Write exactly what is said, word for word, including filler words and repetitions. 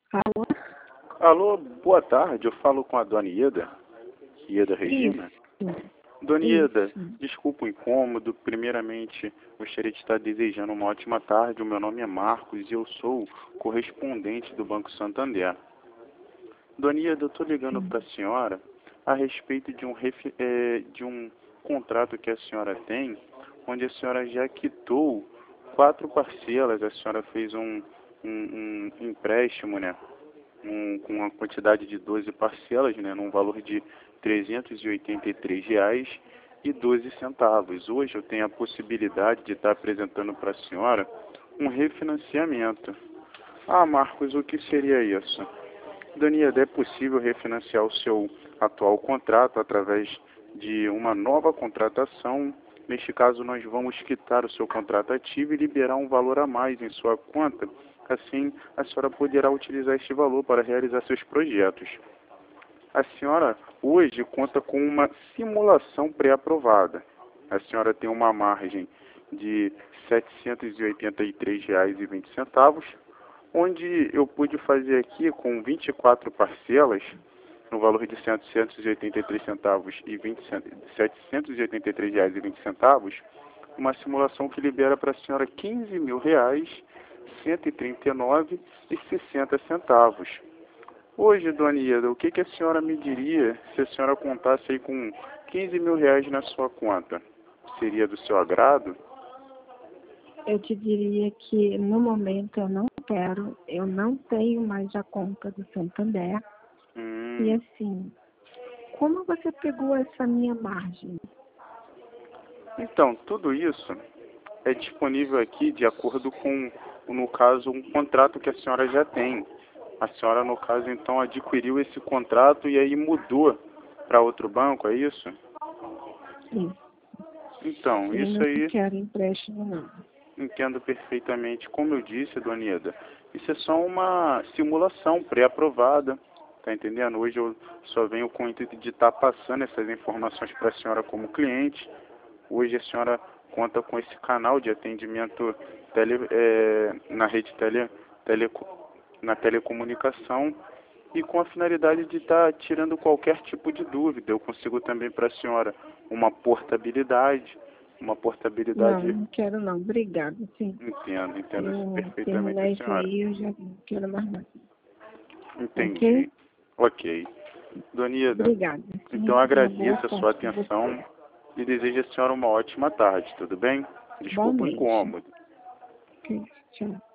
Alô? Alô, boa tarde. Eu falo com a dona Ieda, Ieda Regina. Isso. Dona Ieda, Isso. desculpa o incômodo. Primeiramente, gostaria de estar desejando uma ótima tarde. O meu nome é Marcos e eu sou correspondente do Banco Santander. Dona Ieda, eu estou ligando para a senhora a respeito de um, refi- eh, de um contrato que a senhora tem, onde a senhora já quitou quatro parcelas. A senhora fez um, um, um empréstimo, né? Um, com uma quantidade de doze parcelas, né, num valor de trezentos e oitenta e três reais e doze centavos. Hoje eu tenho a possibilidade de estar apresentando para a senhora um refinanciamento. Ah, Marcos, o que seria isso? Daniela, é possível refinanciar o seu atual contrato através de uma nova contratação. Neste caso, nós vamos quitar o seu contrato ativo e liberar um valor a mais em sua conta. Assim, a senhora poderá utilizar este valor para realizar seus projetos. A senhora hoje conta com uma simulação pré-aprovada. A senhora tem uma margem de setecentos e oitenta e três reais e vinte centavos, onde eu pude fazer aqui com vinte e quatro parcelas, no valor de setecentos e oitenta e três centavos e vinte, setecentos e oitenta e três reais e vinte centavos, uma simulação que libera para a senhora quinze mil reais, cento e trinta e nove e sessenta centavos. Hoje, dona Ieda, o que, que a senhora me diria se a senhora contasse aí com quinze mil reais na sua conta? Seria do seu agrado? Eu te diria que no momento eu não quero, eu não tenho mais a conta do Santander. Hum. E assim, como você pegou essa minha margem? Então, tudo isso é disponível aqui de acordo com, no caso, um contrato que a senhora já tem. A senhora, no caso, então, adquiriu esse contrato e aí mudou para outro banco, é isso? Isso. Então, Eu isso não aí, quero empréstimo não. entendo perfeitamente. Como eu disse, dona Ieda, isso é só uma simulação pré-aprovada, tá entendendo? Hoje eu só venho com o intuito de estar passando essas informações para a senhora como cliente. Hoje a senhora conta com esse canal de atendimento tele, é, na rede tele, tele, na telecomunicação e com a finalidade de estar tirando qualquer tipo de dúvida. Eu consigo também para a senhora uma portabilidade, uma Não, portabilidade. não quero não. Obrigada, sim. Entendo, entendo isso Eu perfeitamente, terminar a isso senhora. aí, eu já não quero mais nada. Ok? Entendi. Ok. Dona Ieda, Obrigada. então Sim, uma boa agradeço a sua tarde para você. atenção e desejo à senhora uma ótima tarde, tudo bem? Desculpa o Igualmente. incômodo. Ok, tchau.